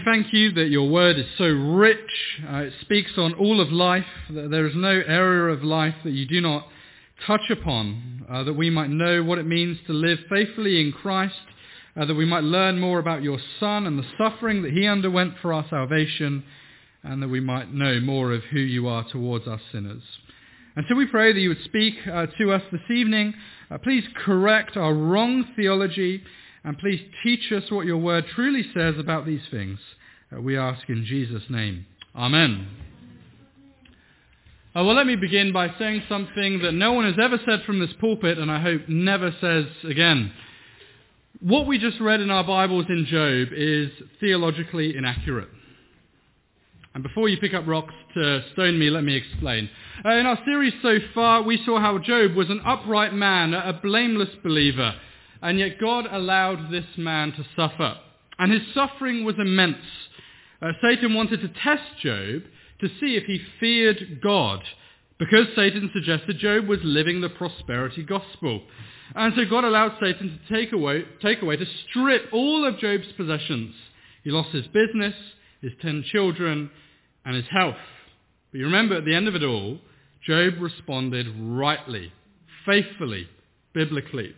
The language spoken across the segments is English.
Thank you that your word is so rich. It speaks on all of life, that there is no area of life that you do not touch upon, that we might know what it means to live faithfully in Christ, that we might learn more about your Son and the suffering that he underwent for our salvation, and that we might know more of who you are towards us sinners. And so we pray that you would speak to us this evening. Please correct our wrong theology, and please teach us what your word truly says about these things. We ask in Jesus' name. Amen. Well, let me begin by saying something that no one has ever said from this pulpit, and I hope never says again. What we just read in our Bibles in Job is theologically inaccurate. And before you pick up rocks to stone me, let me explain. In our series so far, we saw how Job was an upright man, a blameless believer, and yet God allowed this man to suffer. And his suffering was immense. Satan wanted to test Job to see if he feared God, because Satan suggested Job was living the prosperity gospel. And so God allowed Satan to take away, to strip all of Job's possessions. He lost his business, his 10 children, and his health. But you remember, at the end of it all, Job responded rightly, faithfully, biblically.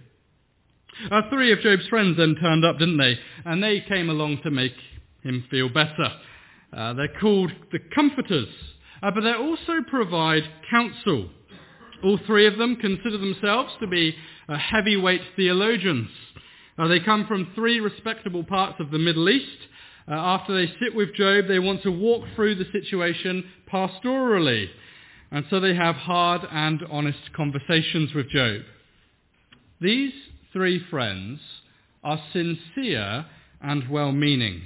3 of Job's friends then turned up, didn't they? And they came along to make him feel better. They're called the Comforters, but they also provide counsel. All 3 of them consider themselves to be heavyweight theologians. They come from 3 respectable parts of the Middle East. After they sit with Job, they want to walk through the situation pastorally. And so they have hard and honest conversations with Job. These 3 friends are sincere and well-meaning.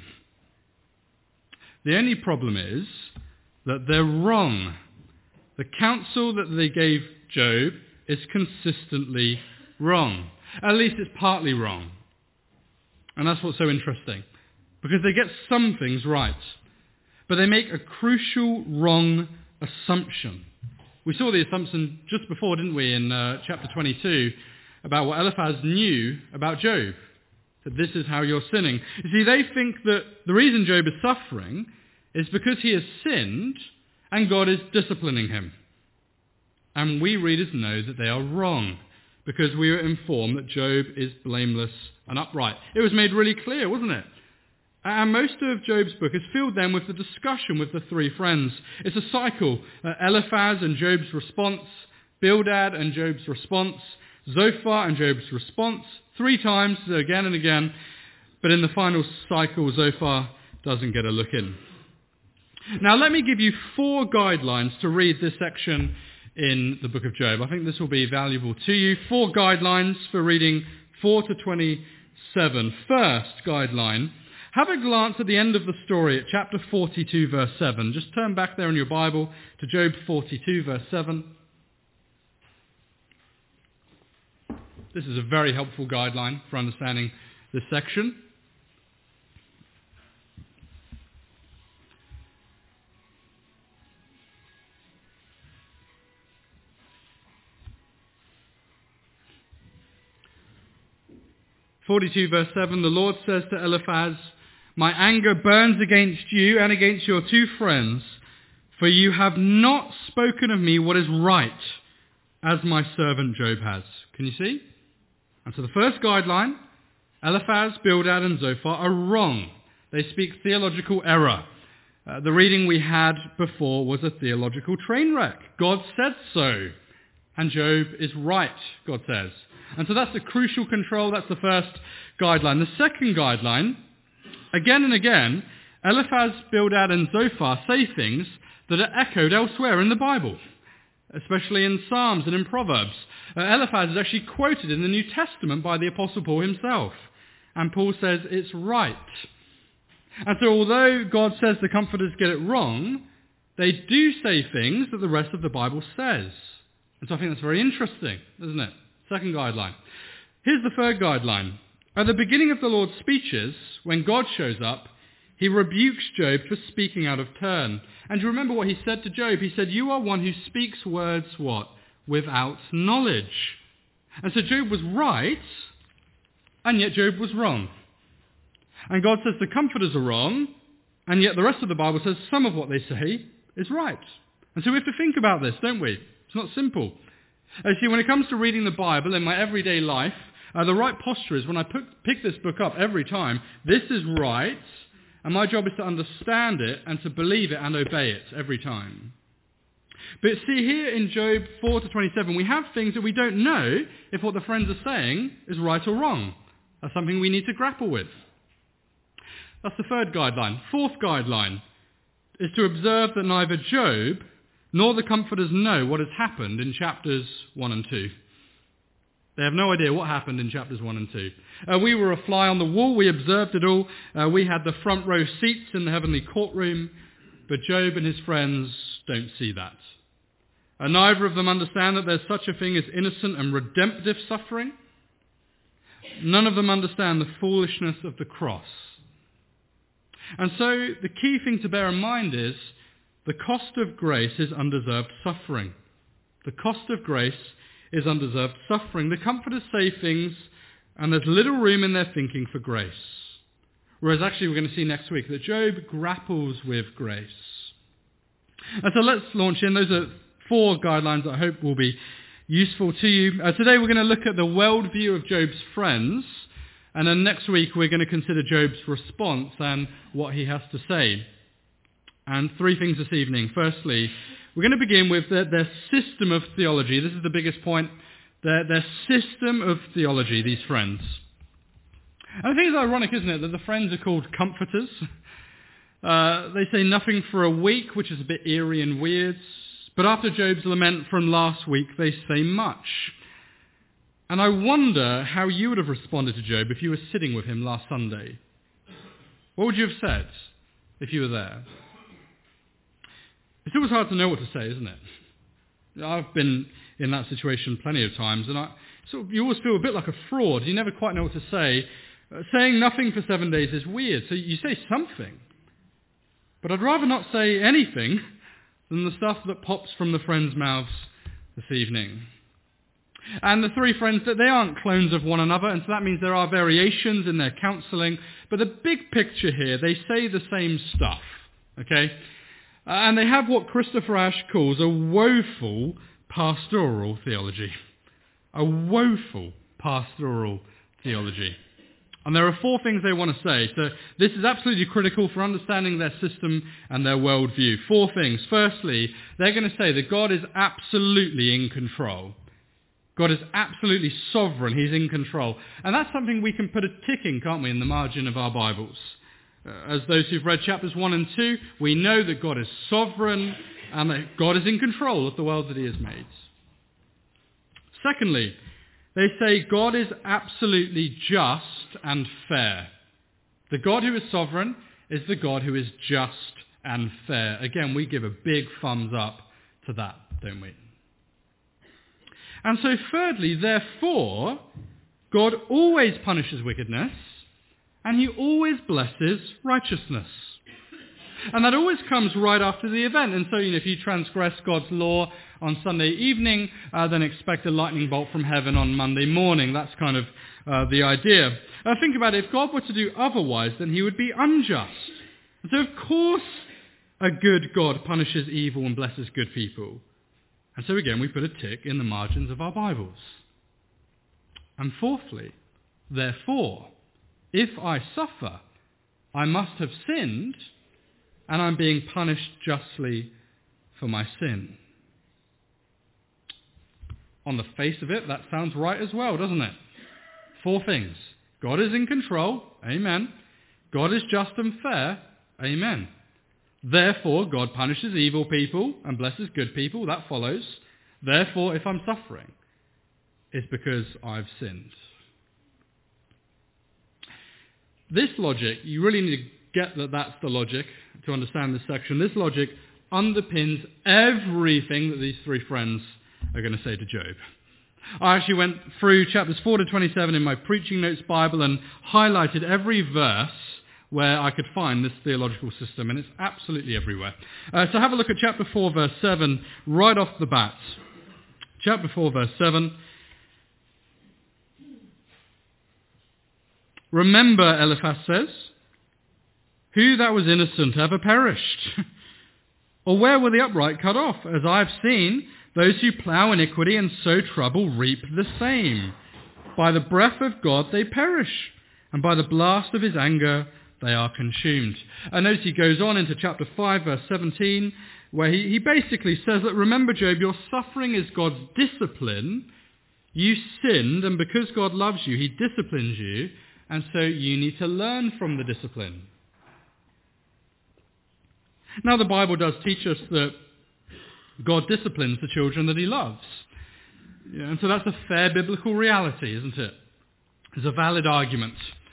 The only problem is that they're wrong. The counsel that they gave Job is consistently wrong. At least it's partly wrong. And that's what's so interesting. Because they get some things right, but they make a crucial wrong assumption. We saw the assumption just before, didn't we, in chapter 22, about what Eliphaz knew about Job, that this is how you're sinning. You see, they think that the reason Job is suffering is because he has sinned and God is disciplining him. And we readers know that they are wrong, because we are informed that Job is blameless and upright. It was made really clear, wasn't it? And most of Job's book is filled then with the discussion with the 3 friends. It's a cycle. Eliphaz and Job's response, Bildad and Job's response, Zophar and Job's response, 3 times, again and again. But in the final cycle, Zophar doesn't get a look in. Now let me give you 4 guidelines to read this section in the book of Job. I think this will be valuable to you. 4 guidelines for reading 4 to 27. First guideline: have a glance at the end of the story at chapter 42, verse 7. Just turn back there in your Bible to Job 42, verse 7. This is a very helpful guideline for understanding this section. Verse 7, the Lord says to Eliphaz, "My anger burns against you and against your 2 friends, for you have not spoken of me what is right, as my servant Job has." Can you see? And so the first guideline, Eliphaz, Bildad and Zophar are wrong. They speak theological error. The reading we had before was a theological train wreck. God said so. And Job is right, God says. And so that's the crucial control. That's the first guideline. The second guideline, again and again, Eliphaz, Bildad and Zophar say things that are echoed elsewhere in the Bible, especially in Psalms and in Proverbs. Eliphaz is actually quoted in the New Testament by the Apostle Paul himself. And Paul says it's right. And so although God says the Comforters get it wrong, they do say things that the rest of the Bible says. And so I think that's very interesting, isn't it? Second guideline. Here's the third guideline. At the beginning of the Lord's speeches, when God shows up, he rebukes Job for speaking out of turn. And you remember what he said to Job? He said, "You are one who speaks words," what? "Without knowledge." And so Job was right, and yet Job was wrong. And God says the Comforters are wrong, And yet the rest of the Bible says some of what they say is right. And so we have to think about this, don't we? It's not simple. See, when it comes to reading the Bible in my everyday life, the right posture is when I pick this book up every time, this is right, and my job is to understand it and to believe it and obey it every time. But see, here in Job 4-27, we have things that we don't know if what the friends are saying is right or wrong. That's something we need to grapple with. That's the third guideline. Fourth guideline is to observe that neither Job nor the comforters know what has happened in chapters 1 and 2. They have no idea what happened in chapters 1 and 2. We were a fly on the wall. We observed it all. We had the front row seats in the heavenly courtroom. But Job and his friends don't see that. Neither of them understand that there's such a thing as innocent and redemptive suffering. None of them understand the foolishness of the cross. And so the key thing to bear in mind is the cost of grace is undeserved suffering. The cost of grace is undeserved suffering. The comforters say things and there's little room in their thinking for grace. Whereas actually we're going to see next week that Job grapples with grace. And so let's launch in. Those are 4 guidelines that I hope will be useful to you. Today we're going to look at the worldview of Job's friends, and then next week we're going to consider Job's response and what he has to say. And 3 things this evening. Firstly, we're going to begin with their system of theology. This is the biggest point. Their system of theology, these friends. And I think it's ironic, isn't it, that the friends are called comforters. They say nothing for a week, which is a bit eerie and weird. But after Job's lament from last week, they say much. And I wonder how you would have responded to Job if you were sitting with him last Sunday. What would you have said if you were there? It's always hard to know what to say, isn't it? I've been in that situation plenty of times, and you always feel a bit like a fraud. You never quite know what to say. Saying nothing for 7 days is weird, so you say something. But I'd rather not say anything than the stuff that pops from the friends' mouths this evening. And the 3 friends, that they aren't clones of one another, and so that means there are variations in their counselling. But the big picture here, they say the same stuff, okay? And they have what Christopher Ash calls a woeful pastoral theology. A woeful pastoral theology. And there are 4 things they want to say. So this is absolutely critical for understanding their system and their worldview. 4 things. Firstly, they're going to say that God is absolutely in control. God is absolutely sovereign. He's in control. And that's something we can put a tick in, can't we, in the margin of our Bibles. As those who've read chapters 1 and 2, we know that God is sovereign and that God is in control of the world that he has made. Secondly, they say God is absolutely just and fair. The God who is sovereign is the God who is just and fair. Again, we give a big thumbs up to that, don't we? And so thirdly, therefore, God always punishes wickedness and he always blesses righteousness. And that always comes right after the event. And so, if you transgress God's law on Sunday evening, then expect a lightning bolt from heaven on Monday morning. That's kind of the idea. Think about it. If God were to do otherwise, then he would be unjust. And so, of course, a good God punishes evil and blesses good people. And so, again, we put a tick in the margins of our Bibles. And fourthly, therefore, if I suffer, I must have sinned, and I'm being punished justly for my sin. On the face of it, that sounds right as well, doesn't it? 4 things. God is in control. Amen. God is just and fair. Amen. Therefore, God punishes evil people and blesses good people. That follows. Therefore, if I'm suffering, it's because I've sinned. This logic, you really need to get that that's the logic to understand this section. This logic underpins everything that these 3 friends are going to say to Job. I actually went through chapters 4-27 in my preaching notes Bible and highlighted every verse where I could find this theological system, and it's absolutely everywhere. So have a look at chapter 4, verse 7, right off the bat. Chapter 4, verse 7. Remember, Eliphaz says, Who that was innocent ever perished? Or where were the upright cut off? As I have seen, those who plough iniquity and sow trouble reap the same. By the breath of God they perish, and by the blast of his anger they are consumed. And notice he goes on into chapter 5, verse 17, where he basically says that, remember, Job, your suffering is God's discipline. You sinned, and because God loves you, he disciplines you, and so you need to learn from the discipline. Now, the Bible does teach us that God disciplines the children that he loves. Yeah, and so that's a fair biblical reality, isn't it? It's a valid argument.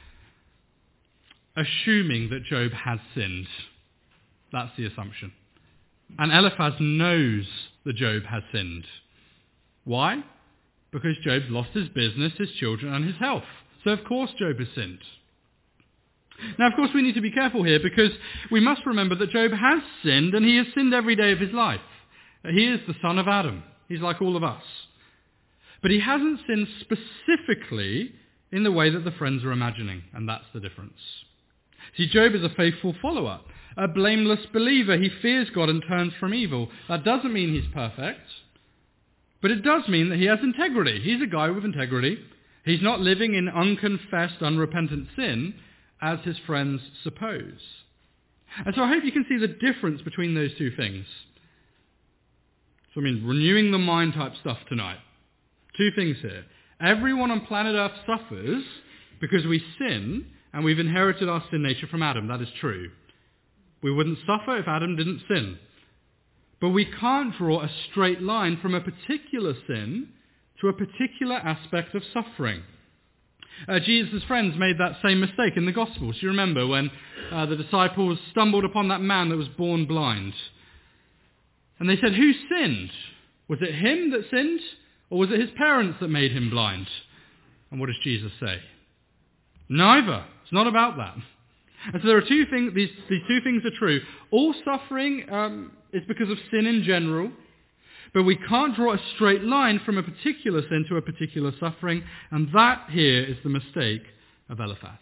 Assuming that Job has sinned. That's the assumption. And Eliphaz knows that Job has sinned. Why? Because Job's lost his business, his children, and his health. So of course Job has sinned. Now, of course, we need to be careful here because we must remember that Job has sinned, and he has sinned every day of his life. He is the son of Adam. He's like all of us. But he hasn't sinned specifically in the way that the friends are imagining, and that's the difference. See, Job is a faithful follower, a blameless believer. He fears God and turns from evil. That doesn't mean he's perfect, but it does mean that he has integrity. He's a guy with integrity. He's not living in unconfessed, unrepentant sin, as his friends suppose. And so I hope you can see the difference between those two things. So renewing the mind type stuff tonight. Two things here. Everyone on planet Earth suffers because we sin, and we've inherited our sin nature from Adam. That is true. We wouldn't suffer if Adam didn't sin. But we can't draw a straight line from a particular sin to a particular aspect of suffering. Jesus' friends made that same mistake in the Gospels. You remember when the disciples stumbled upon that man that was born blind. And they said, who sinned? Was it him that sinned? Or was it his parents that made him blind? And what does Jesus say? Neither. It's not about that. And so there are two things, these two things are true. All suffering is because of sin in general. But we can't draw a straight line from a particular sin to a particular suffering, and that here is the mistake of Eliphaz.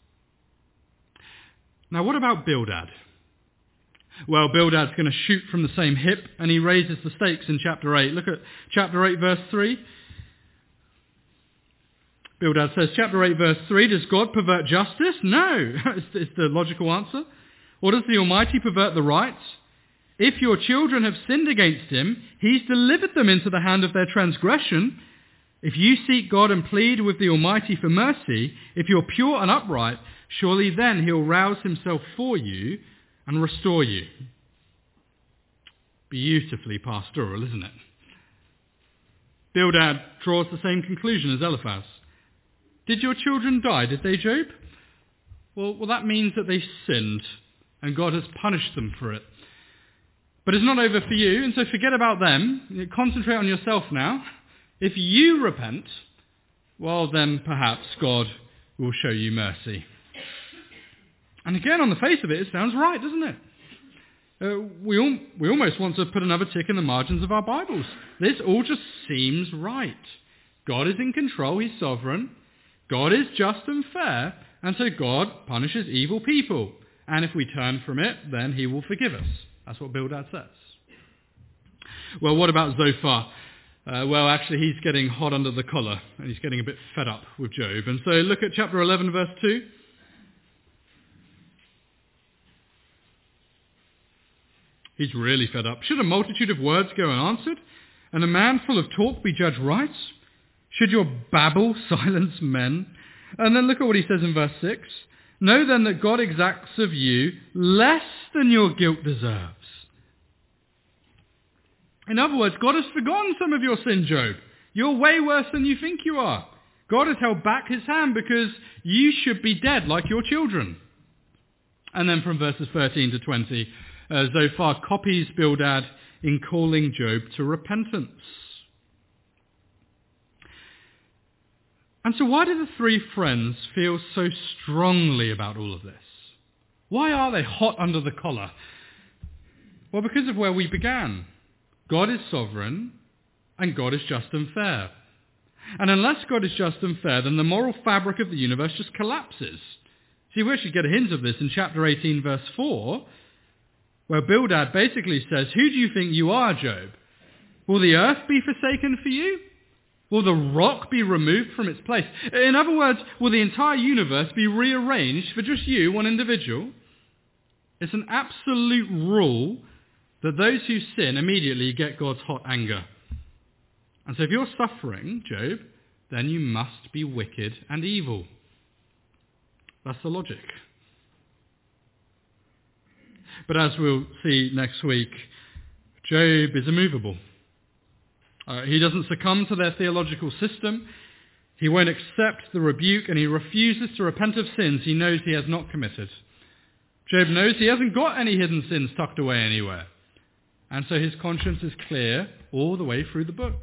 Now, what about Bildad? Well, Bildad's going to shoot from the same hip, and he raises the stakes in chapter 8. Look at chapter 8, verse 3. Bildad says, chapter 8, verse 3, does God pervert justice? No, it's the logical answer. Or does the Almighty pervert the right? If your children have sinned against him, he's delivered them into the hand of their transgression. If you seek God and plead with the Almighty for mercy, if you're pure and upright, surely then he'll rouse himself for you and restore you. Beautifully pastoral, isn't it? Bildad draws the same conclusion as Eliphaz. Did your children die? Did they, Job? Well, that means that they sinned, and God has punished them for it. But it's not over for you, and so forget about them. Concentrate on yourself now. If you repent, well, then perhaps God will show you mercy. And again, on the face of it, it sounds right, doesn't it? We almost want to put another tick in the margins of our Bibles. This all just seems right. God is in control, he's sovereign. God is just and fair, and so God punishes evil people. And if we turn from it, then he will forgive us. That's what Bildad says. Well, what about Zophar? Well, actually, he's getting hot under the collar, and he's getting a bit fed up with Job. And so look at chapter 11, verse 2. He's really fed up. Should a multitude of words go unanswered, and a man full of talk be judged right? Should your babble silence men? And then look at what he says in verse 6. Know then that God exacts of you less than your guilt deserves. In other words, God has forgotten some of your sin, Job. You're way worse than you think you are. God has held back his hand because you should be dead like your children. And then from verses 13 to 20, Zophar copies Bildad in calling Job to repentance. And so why do the three friends feel so strongly about all of this? Why are they hot under the collar? Well, because of where we began. God is sovereign, and God is just and fair. And unless God is just and fair, then the moral fabric of the universe just collapses. See, we actually get a hint of this in chapter 18, verse 4, where Bildad basically says, who do you think you are, Job? Will the earth be forsaken for you? Will the rock be removed from its place? In other words, will the entire universe be rearranged for just you, one individual? It's an absolute rule that those who sin immediately get God's hot anger. And so if you're suffering, Job, then you must be wicked and evil. That's the logic. But as we'll see next week, Job is immovable. He doesn't succumb to their theological system. He won't accept the rebuke, and he refuses to repent of sins he knows he has not committed. Job knows he hasn't got any hidden sins tucked away anywhere. And so his conscience is clear all the way through the book.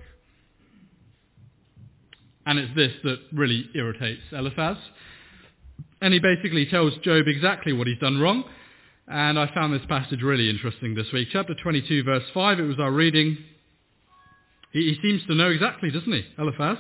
And it's this that really irritates Eliphaz. And he basically tells Job exactly what he's done wrong. And I found this passage really interesting this week. Chapter 22, verse 5, it was our reading. He seems to know exactly, doesn't he, Eliphaz?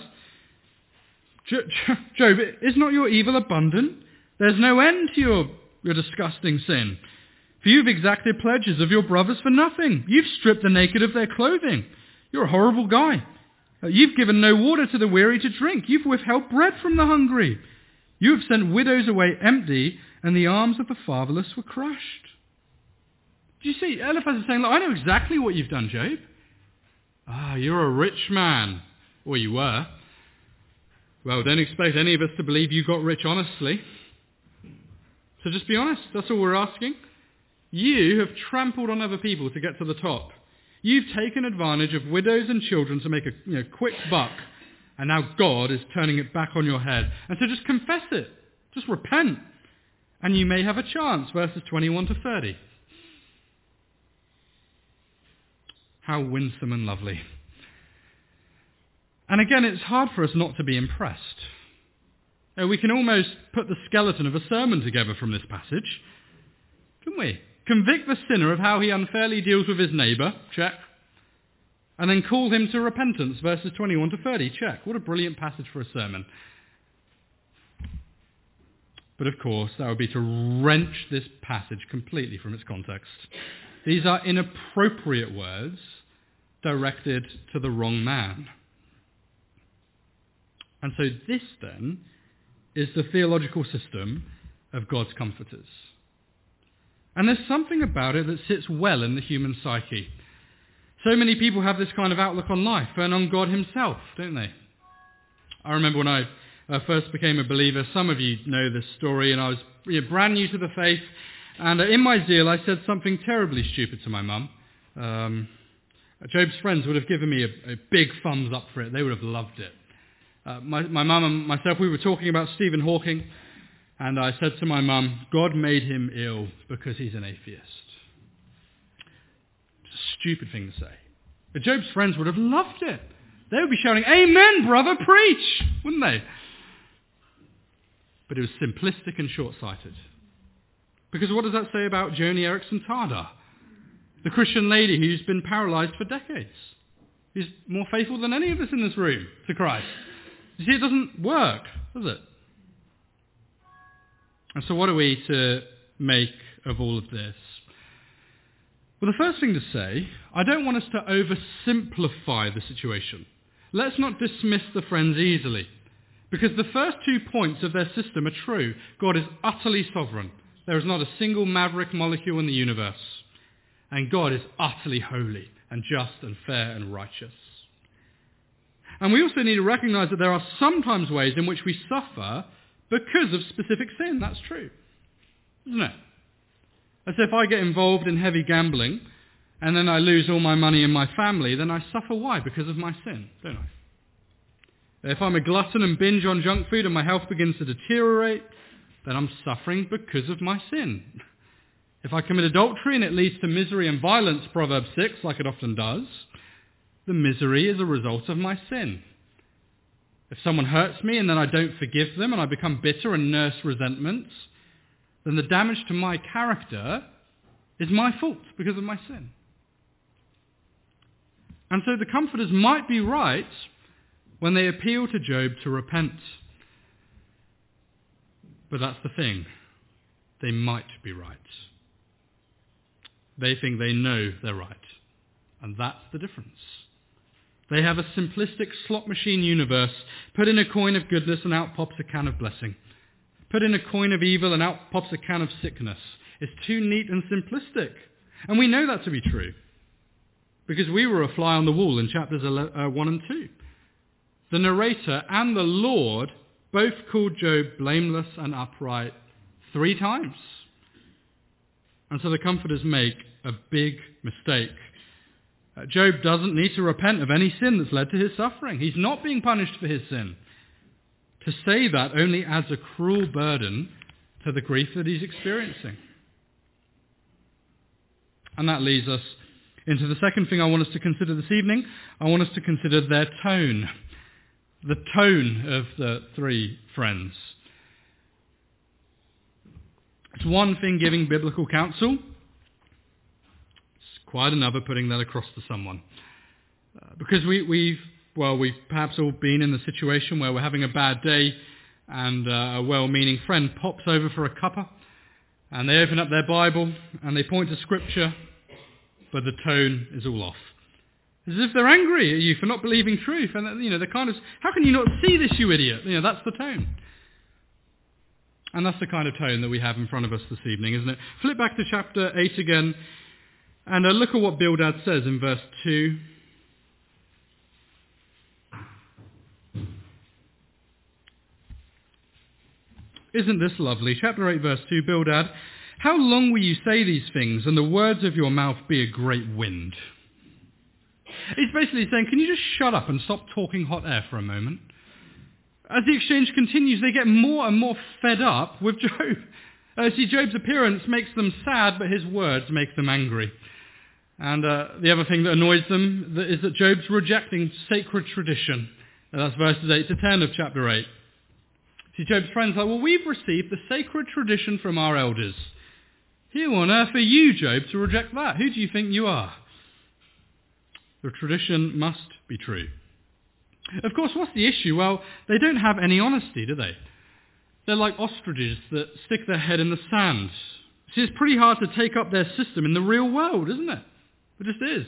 Job, is not your evil abundant? There's no end to your disgusting sin. For you've exacted pledges of your brothers for nothing. You've stripped the naked of their clothing. You're a horrible guy. You've given no water to the weary to drink. You've withheld bread from the hungry. You have sent widows away empty, and the arms of the fatherless were crushed. Do you see? Eliphaz is saying, look, I know exactly what you've done, Job. You're a rich man. Or you were. Well, don't expect any of us to believe you got rich honestly. So just be honest. That's all we're asking. You have trampled on other people to get to the top. You've taken advantage of widows and children to make a quick buck. And now God is turning it back on your head. And so just confess it. Just repent. And you may have a chance. Verses 21 to 30. How winsome and lovely. And again, it's hard for us not to be impressed. We can almost put the skeleton of a sermon together from this passage. Can we? Convict the sinner of how he unfairly deals with his neighbour. Check. And then call him to repentance. Verses 21 to 30. Check. What a brilliant passage for a sermon. But of course, that would be to wrench this passage completely from its context. These are inappropriate words directed to the wrong man. And so this, then, is the theological system of God's comforters. And there's something about it that sits well in the human psyche. So many people have this kind of outlook on life and on God himself, don't they? I remember when I first became a believer, some of you know this story, and I was brand new to the faith. And in my zeal, I said something terribly stupid to my mum. Job's friends would have given me a big thumbs up for it. They would have loved it. My mum and myself, we were talking about Stephen Hawking, and I said to my mum, God made him ill because he's an atheist. It's a stupid thing to say. But Job's friends would have loved it. They would be shouting, Amen, brother, preach! Wouldn't they? But it was simplistic and short-sighted. Because what does that say about Joni Eareckson Tada? The Christian lady who's been paralyzed for decades. Who's more faithful than any of us in this room to Christ. You see, it doesn't work, does it? And so what are we to make of all of this? Well, the first thing to say, I don't want us to oversimplify the situation. Let's not dismiss the friends easily. Because the first 2 points of their system are true. God is utterly sovereign. There is not a single maverick molecule in the universe. And God is utterly holy and just and fair and righteous. And we also need to recognize that there are sometimes ways in which we suffer because of specific sin. That's true, isn't it? As if I get involved in heavy gambling and then I lose all my money and my family, then I suffer. Why? Because of my sin, don't I? If I'm a glutton and binge on junk food and my health begins to deteriorate, then I'm suffering because of my sin. If I commit adultery and it leads to misery and violence, Proverbs 6, like it often does, the misery is a result of my sin. If someone hurts me and then I don't forgive them and I become bitter and nurse resentments, then the damage to my character is my fault because of my sin. And so the comforters might be right when they appeal to Job to repent. But that's the thing. they might be right. They think they know they're right. And that's the difference. They have a simplistic slot machine universe. Put in a coin of goodness and out pops a can of blessing. Put in a coin of evil and out pops a can of sickness. It's too neat and simplistic. And we know that to be true. Because we were a fly on the wall in chapters 1 and 2. The narrator and the Lord both called Job blameless and upright 3 times. And so the comforters make a big mistake. Job doesn't need to repent of any sin that's led to his suffering. He's not being punished for his sin. To say that only adds a cruel burden to the grief that he's experiencing. And that leads us into the second thing I want us to consider this evening. I want us to consider their tone. The tone of the 3 friends. It's one thing giving biblical counsel. It's quite another putting that across to someone. Because we've perhaps all been in the situation where we're having a bad day and a well-meaning friend pops over for a cuppa and they open up their Bible and they point to Scripture, but the tone is all off. As if they're angry at you for not believing truth. And, they're kind of, how can you not see this, you idiot? That's the tone. And that's the kind of tone that we have in front of us this evening, isn't it? Flip back to chapter 8 again, and look at what Bildad says in verse 2. Isn't this lovely? Chapter 8, verse 2, Bildad, how long will you say these things, and the words of your mouth be a great wind? He's basically saying, can you just shut up and stop talking hot air for a moment? As the exchange continues, they get more and more fed up with Job. Job's appearance makes them sad, but his words make them angry. And the other thing that annoys them is that Job's rejecting sacred tradition. And that's verses 8 to 10 of chapter 8. Job's friends are like, well, we've received the sacred tradition from our elders. Who on earth are you, Job, to reject that? Who do you think you are? The tradition must be true. Of course, what's the issue? Well, they don't have any honesty, do they? They're like ostriches that stick their head in the sand. See, it's pretty hard to take up their system in the real world, isn't it? It just is.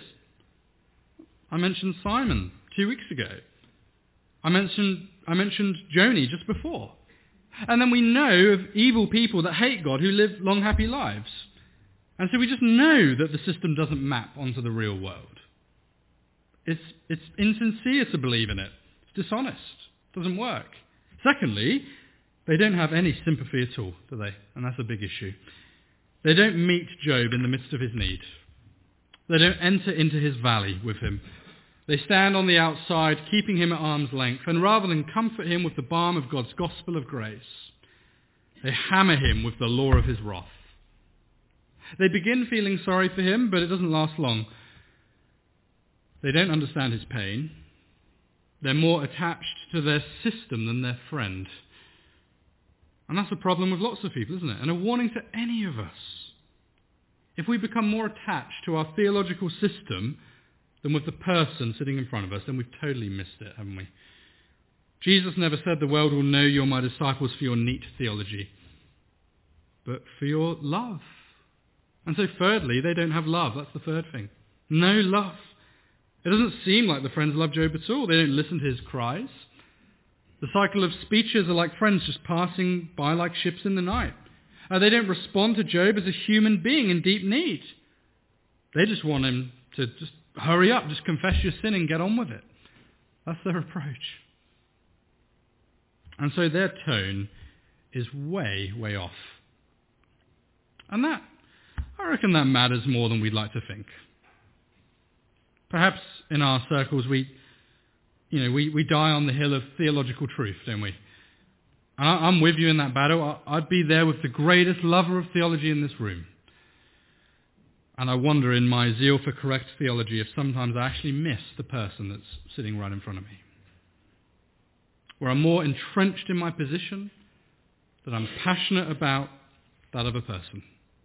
I mentioned Simon 2 weeks ago. I mentioned Joni just before. And then we know of evil people that hate God who live long, happy lives. And so we just know that the system doesn't map onto the real world. It's insincere to believe in it. It's dishonest. It doesn't work. Secondly, they don't have any sympathy at all, do they? And that's a big issue. They don't meet Job in the midst of his need. They don't enter into his valley with him. They stand on the outside, keeping him at arm's length, and rather than comfort him with the balm of God's gospel of grace, they hammer him with the law of his wrath. They begin feeling sorry for him, but it doesn't last long. They don't understand his pain. They're more attached to their system than their friend. And that's a problem with lots of people, isn't it? And a warning to any of us. If we become more attached to our theological system than with the person sitting in front of us, then we've totally missed it, haven't we? Jesus never said the world will know you're my disciples for your neat theology, but for your love. And so thirdly, they don't have love. That's the third thing. No love. It doesn't seem like the friends love Job at all. They don't listen to his cries. The cycle of speeches are like friends just passing by like ships in the night. They don't respond to Job as a human being in deep need. They just want him to just hurry up, just confess your sin and get on with it. That's their approach. And so their tone is way, way off. And I reckon that matters more than we'd like to think. Perhaps in our circles we die on the hill of theological truth, don't we? And I'm with you in that battle. I'd be there with the greatest lover of theology in this room. And I wonder in my zeal for correct theology if sometimes I actually miss the person that's sitting right in front of me. Where I'm more entrenched in my position, that I'm passionate about that other person.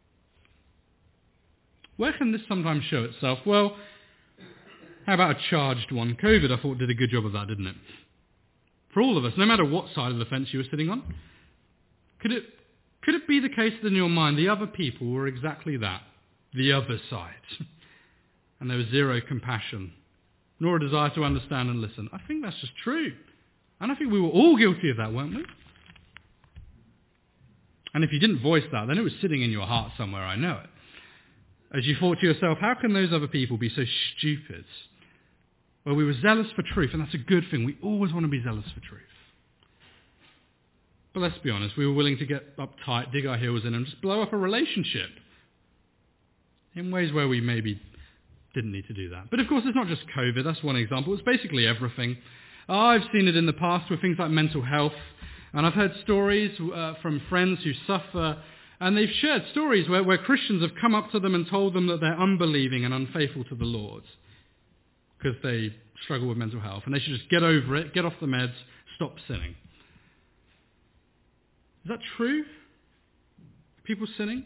Where can this sometimes show itself? Well, how about a charged one? COVID, I thought, did a good job of that, didn't it? For all of us, no matter what side of the fence you were sitting on. Could it Could it be the case that in your mind the other people were exactly that, the other side? And there was zero compassion, nor a desire to understand and listen. I think that's just true. And I think we were all guilty of that, weren't we? And if you didn't voice that, then it was sitting in your heart somewhere, I know it. As you thought to yourself, how can those other people be so stupid? Well, we were zealous for truth, and that's a good thing. We always want to be zealous for truth. But let's be honest, we were willing to get uptight, dig our heels in, and just blow up a relationship in ways where we maybe didn't need to do that. But of course, it's not just COVID. That's one example. It's basically everything. I've seen it in the past with things like mental health, and I've heard stories from friends who suffer, and they've shared stories where Christians have come up to them and told them that they're unbelieving and unfaithful to the Lord because they struggle with mental health, and they should just get over it, get off the meds, stop sinning. Is that true? Are people sinning?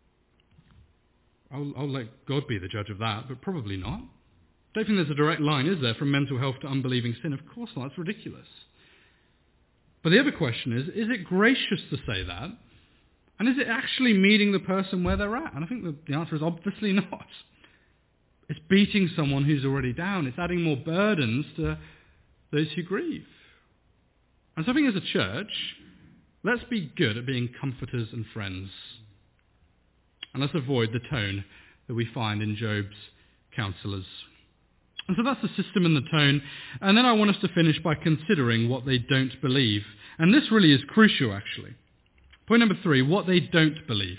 I'll let God be the judge of that, but probably not. I don't think there's a direct line, is there, from mental health to unbelieving sin? Of course not. That's ridiculous. But the other question is it gracious to say that? And is it actually meeting the person where they're at? And I think the answer is obviously not. It's beating someone who's already down. It's adding more burdens to those who grieve. And so I think as a church, let's be good at being comforters and friends. And let's avoid the tone that we find in Job's counselors. And so that's the system and the tone. And then I want us to finish by considering what they don't believe. And this really is crucial, actually. Point number 3, what they don't believe.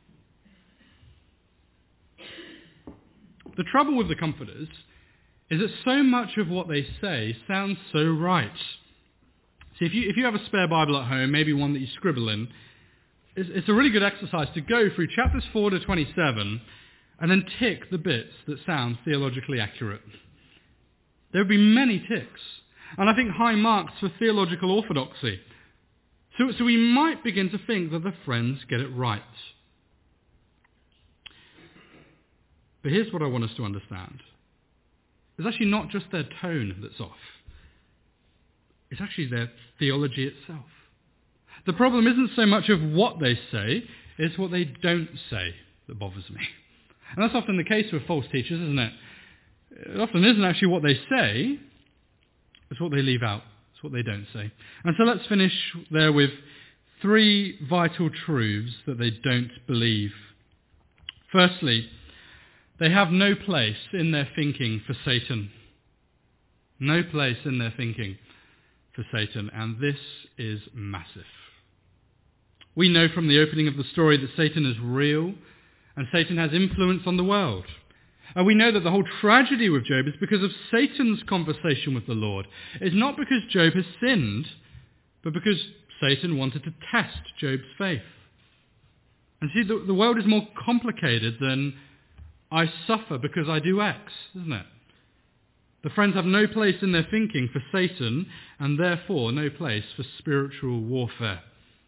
The trouble with the comforters is that so much of what they say sounds so right. See, if you have a spare Bible at home, maybe one that you scribble in, it's a really good exercise to go through chapters 4 to 27 and then tick the bits that sound theologically accurate. There would be many ticks, and I think high marks for theological orthodoxy. So we might begin to think that the friends get it right. But here's what I want us to understand. It's actually not just their tone that's off. It's actually their theology itself. The problem isn't so much of what they say, it's what they don't say that bothers me. And that's often the case with false teachers, isn't it? It often isn't actually what they say, it's what they leave out. It's what they don't say. And so let's finish there with 3 vital truths that they don't believe. Firstly, they have no place in their thinking for Satan. No place in their thinking for Satan, and this is massive. We know from the opening of the story that Satan is real, and Satan has influence on the world. And we know that the whole tragedy with Job is because of Satan's conversation with the Lord. It's not because Job has sinned, but because Satan wanted to test Job's faith. And see, the world is more complicated than I suffer because I do X, isn't it? The friends have no place in their thinking for Satan, and therefore no place for spiritual warfare.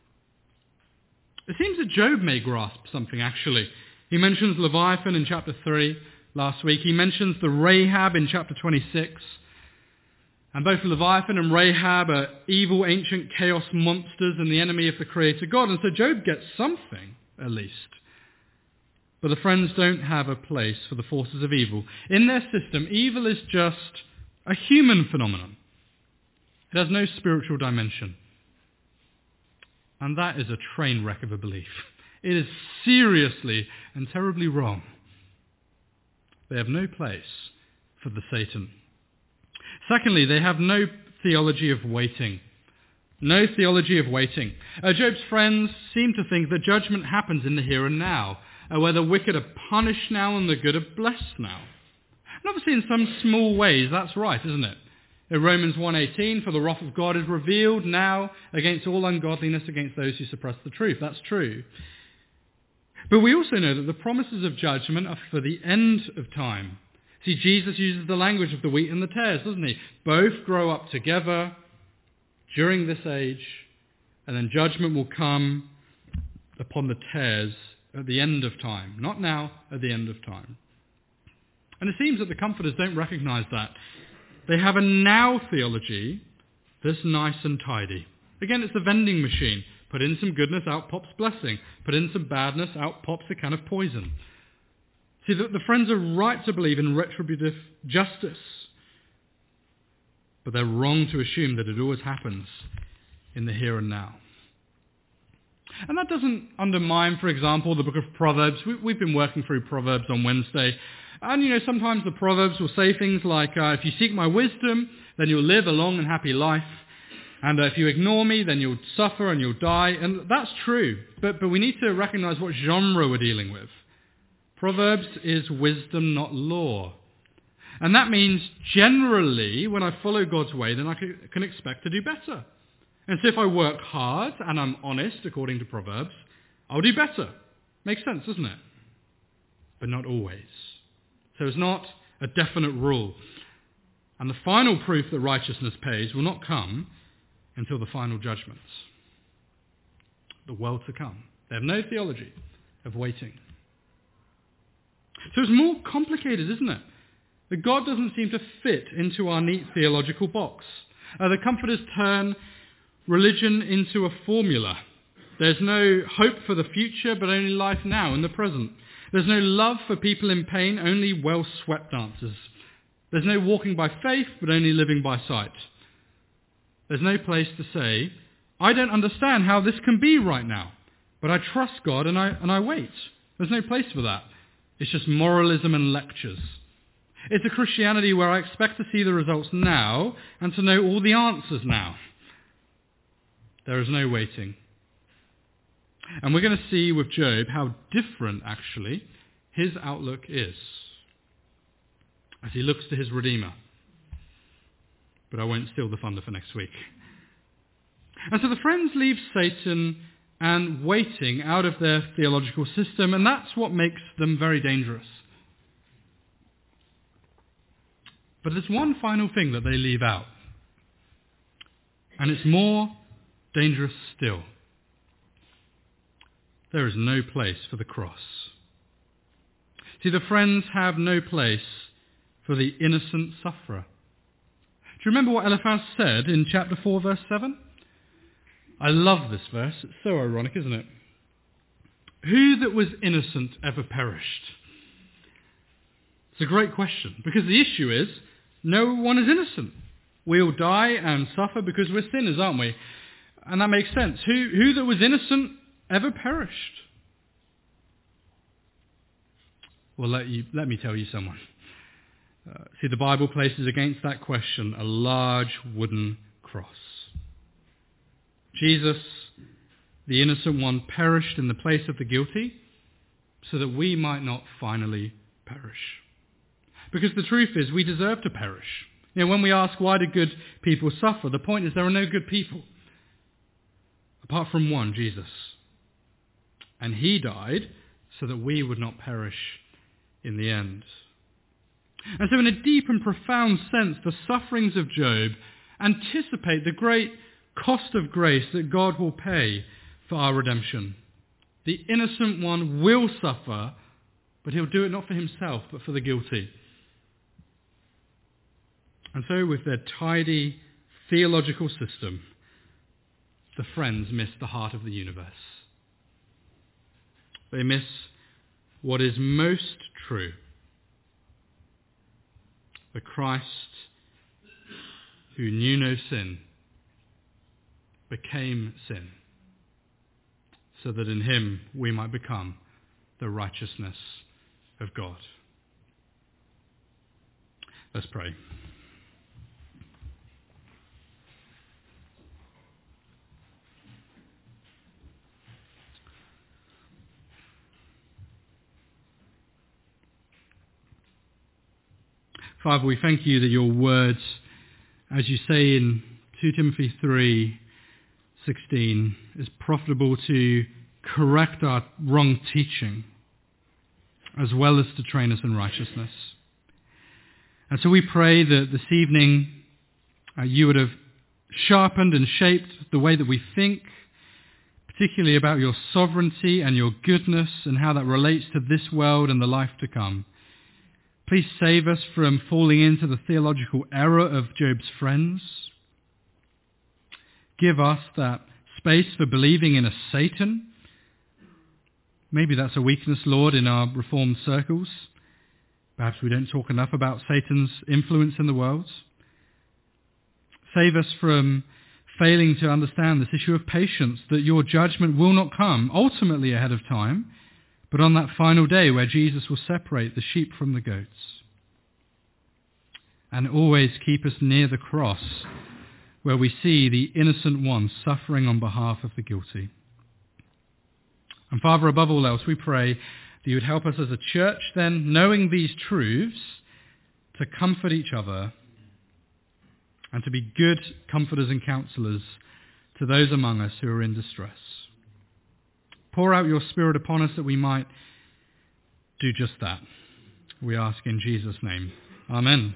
It seems that Job may grasp something, actually. He mentions Leviathan in chapter 3 last week. He mentions the Rahab in chapter 26. And both Leviathan and Rahab are evil, ancient chaos monsters and the enemy of the Creator God. And so Job gets something, at least. But the friends don't have a place for the forces of evil. In their system, evil is just a human phenomenon. It has no spiritual dimension. And that is a train wreck of a belief. It is seriously and terribly wrong. They have no place for the Satan. Secondly, they have no theology of waiting. No theology of waiting. Job's friends seem to think that judgment happens in the here and now, where the wicked are punished now and the good are blessed now. And obviously in some small ways that's right, isn't it? In Romans 1:18, for the wrath of God is revealed now against all ungodliness against those who suppress the truth. That's true. But we also know that the promises of judgment are for the end of time. See, Jesus uses the language of the wheat and the tares, doesn't he? Both grow up together during this age, and then judgment will come upon the tares at the end of time. Not now, at the end of time. And it seems that the comforters don't recognize that. They have a now theology that's nice and tidy. Again, it's the vending machine. Put in some goodness, out pops blessing. Put in some badness, out pops a can of poison. See, the friends are right to believe in retributive justice, but they're wrong to assume that it always happens in the here and now. And that doesn't undermine, for example, the book of Proverbs. We've been working through Proverbs on Wednesday. And, sometimes the Proverbs will say things like, if you seek my wisdom, then you'll live a long and happy life. And if you ignore me, then you'll suffer and you'll die. And that's true. But we need to recognize what genre we're dealing with. Proverbs is wisdom, not law. And that means generally, when I follow God's way, then I can expect to do better. And so if I work hard and I'm honest, according to Proverbs, I'll do better. Makes sense, doesn't it? But not always. So it's not a definite rule. And the final proof that righteousness pays will not come until the final judgments. The world to come. They have no theology of waiting. So it's more complicated, isn't it? That God doesn't seem to fit into our neat theological box. The comforters turn religion into a formula. There's no hope for the future, but only life now in the present. There's no love for people in pain, only well-swept answers. There's no walking by faith, but only living by sight. There's no place to say, I don't understand how this can be right now, but I trust God and I wait. There's no place for that. It's just moralism and lectures. It's a Christianity where I expect to see the results now and to know all the answers now. There is no waiting. And we're going to see with Job how different, actually, his outlook is as he looks to his Redeemer. But I won't steal the thunder for next week. And so the friends leave Satan and waiting out of their theological system, and that's what makes them very dangerous. But there's one final thing that they leave out, and it's more dangerous still. There is no place for the cross. See, the friends have no place for the innocent sufferer. Do you remember what Eliphaz said in chapter 4, verse 7? I love this verse. It's so ironic, isn't it? Who that was innocent ever perished? It's a great question, because the issue is no one is innocent. We all die and suffer because we're sinners, aren't we? And that makes sense. Who that was innocent ever perished? Well, let me tell you someone. See, the Bible places against that question a large wooden cross. Jesus, the innocent one, perished in the place of the guilty so that we might not finally perish. Because the truth is, we deserve to perish. When we ask why do good people suffer, the point is there are no good people. Apart from one, Jesus. And he died so that we would not perish in the end. And so in a deep and profound sense, the sufferings of Job anticipate the great cost of grace that God will pay for our redemption. The innocent one will suffer, but he'll do it not for himself, but for the guilty. And so with their tidy theological system, the friends miss the heart of the universe. They miss what is most true. The Christ who knew no sin became sin so that in him we might become the righteousness of God. Let's pray. Father, we thank you that your words, as you say in 2 Timothy 3:16, is profitable to correct our wrong teaching, as well as to train us in righteousness. And so we pray that this evening you would have sharpened and shaped the way that we think, particularly about your sovereignty and your goodness and how that relates to this world and the life to come. Please save us from falling into the theological error of Job's friends. Give us that space for believing in a Satan. Maybe that's a weakness, Lord, in our Reformed circles. Perhaps we don't talk enough about Satan's influence in the world. Save us from failing to understand this issue of patience, that your judgment will not come ultimately ahead of time, but on that final day where Jesus will separate the sheep from the goats. And always keep us near the cross, where we see the innocent one suffering on behalf of the guilty. And Father, above all else, we pray that you would help us as a church then, knowing these truths, to comfort each other and to be good comforters and counselors to those among us who are in distress. Pour out your Spirit upon us that we might do just that. We ask in Jesus' name. Amen.